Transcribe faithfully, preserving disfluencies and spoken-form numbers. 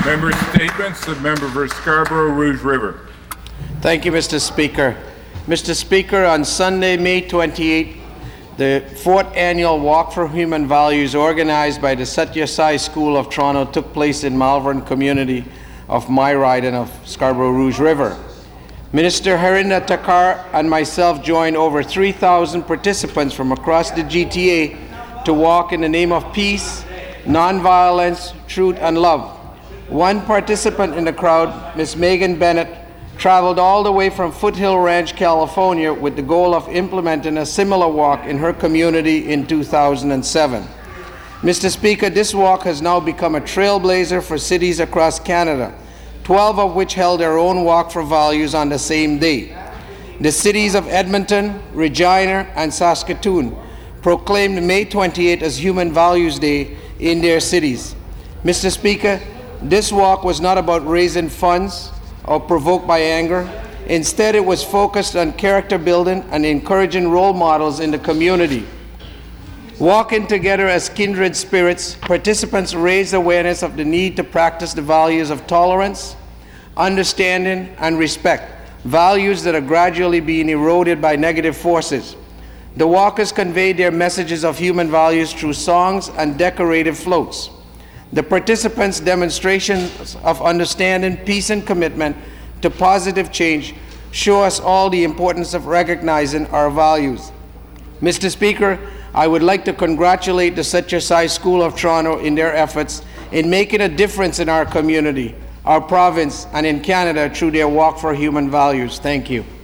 Member statements. The member for Scarborough Rouge River. Thank you, Mister Speaker. Mister Speaker, on Sunday, May twenty-eighth, the fourth annual Walk for Human Values organized by the Satya Sai School of Toronto took place in Malvern community of my riding of Scarborough Rouge River. Minister Harinder Thakkar and myself joined over three thousand participants from across the G T A to walk in the name of peace, nonviolence, truth, and love. One participant in the crowd, Miz Megan Bennett, traveled all the way from Foothill Ranch, California, with the goal of implementing a similar walk in her community in two thousand seven. Mister Speaker, this walk has now become a trailblazer for cities across Canada, twelve of which held their own Walk for Values on the same day. The cities of Edmonton, Regina, and Saskatoon proclaimed May twenty-eighth as Human Values Day in their cities. Mister Speaker, this walk was not about raising funds or provoked by anger. Instead, it was focused on character building and encouraging role models in the community. Walking together as kindred spirits, participants raised awareness of the need to practice the values of tolerance, understanding, and respect, values that are gradually being eroded by negative forces. The walkers conveyed their messages of human values through songs and decorative floats. The participants' demonstrations of understanding, peace, and commitment to positive change show us all the importance of recognizing our values. Mister Speaker, I would like to congratulate the Satya Sai School of Toronto in their efforts in making a difference in our community, our province, and in Canada through their Walk for Human Values. Thank you.